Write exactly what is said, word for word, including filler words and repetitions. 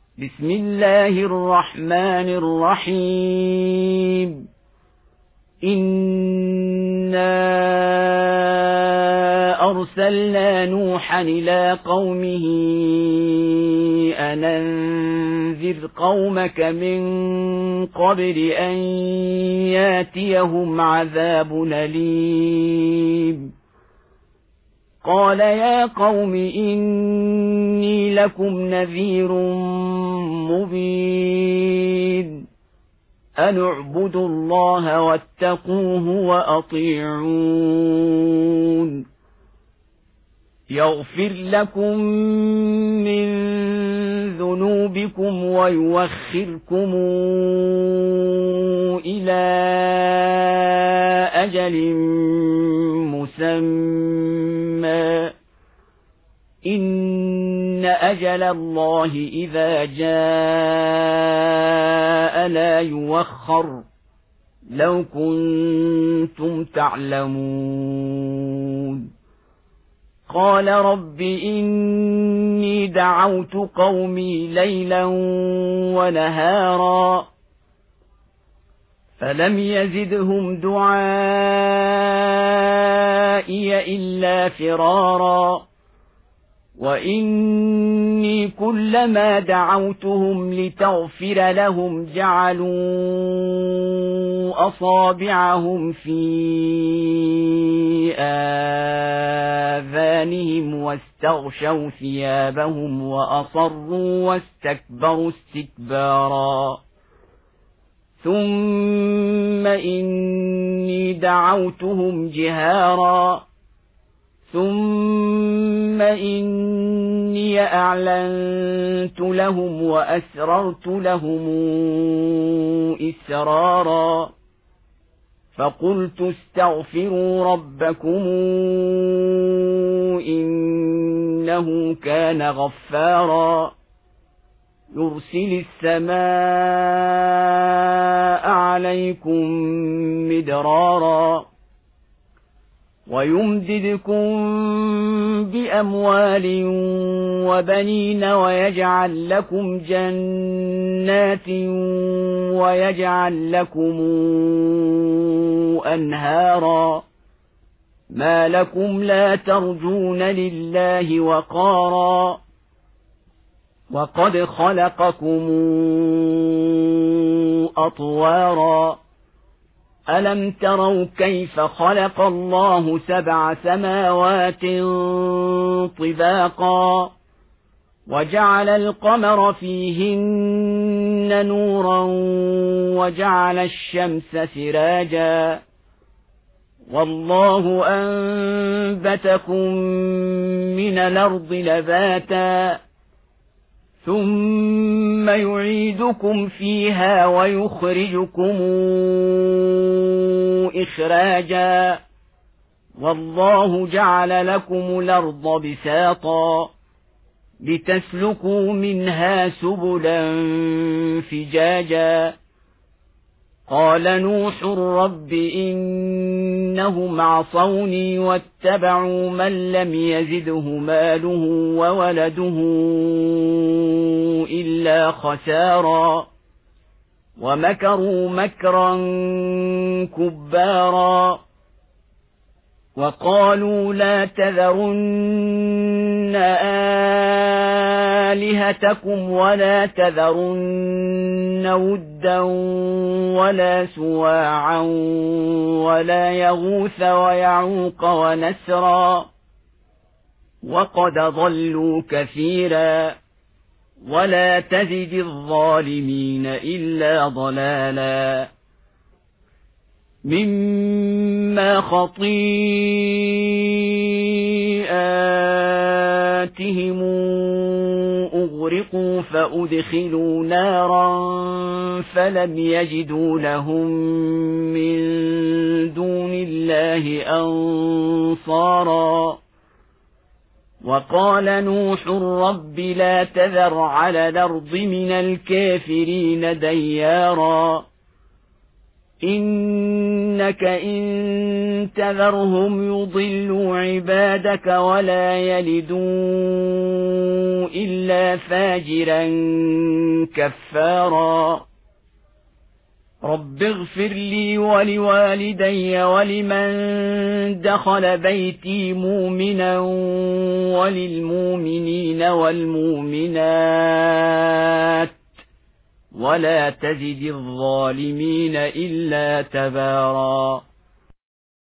بسم الله الرحمن الرحيم إنا أرسلنا نوحا إلى قومه أن أنذر قومك من قبل أن ياتيهم عذاب أليم قال يا قوم إني لكم نذير مبين أن اعبدوا الله واتقوه وأطيعون يغفر لكم من ذنوبكم ويوخركم إلى أجل مسمى إن أجل الله إذا جاء لا يوخر لو كنتم تعلمون قال رب إني دعوت قومي ليلا ونهارا فلم يزدهم دعائي إلا فرارا وإني كلما دعوتهم لتغفر لهم جعلوا أصابعهم في آذانهم واستغشوا ثيابهم وأصروا واستكبروا استكبارا ثم إني دعوتهم جهارا ثم إني أعلنت لهم وأسررت لهم إسرارا فقلت استغفروا ربكم إنه كان غفارا يرسل السماء عليكم مدرارا ويمددكم بأموال وبنين ويجعل لكم جنات ويجعل لكم أنهارا ما لكم لا ترجون لله وقارا وقد خلقكم أطوارا ألم تروا كيف خلق الله سبع سماوات طباقا وجعل القمر فيهن نورا وجعل الشمس سراجا والله أنبتكم من الأرض نباتا ثم يعيدكم فيها ويخرجكم إخراجا والله جعل لكم الأرض بساطا لتسلكوا منها سبلا فجاجا قال نوح رب إنهم عصوني واتبعوا من لم يزده ماله وولده إلا خسارا ومكروا مكرا كبارا وقالوا لا تذرن آلهتكم ولا تذرن ودا ولا سواعا ولا يغوث ويعوق ونسرا وقد ضلوا كثيرا ولا تزد الظالمين إلا ضلالا مما خطيئاتهم أغرقوا فأدخلوا نارا فلم يجدوا لهم من دون الله أنصارا وقال نوح رب لا تذر على الأرض من الكافرين ديارا إن إنك إن تذرهم يضلوا عبادك ولا يلدوا إلا فاجرا كفارا رب اغفر لي ولوالدي ولمن دخل بيتي مؤمنا وللمؤمنين والمؤمنات ولا تزد الظالمين إلا تبارا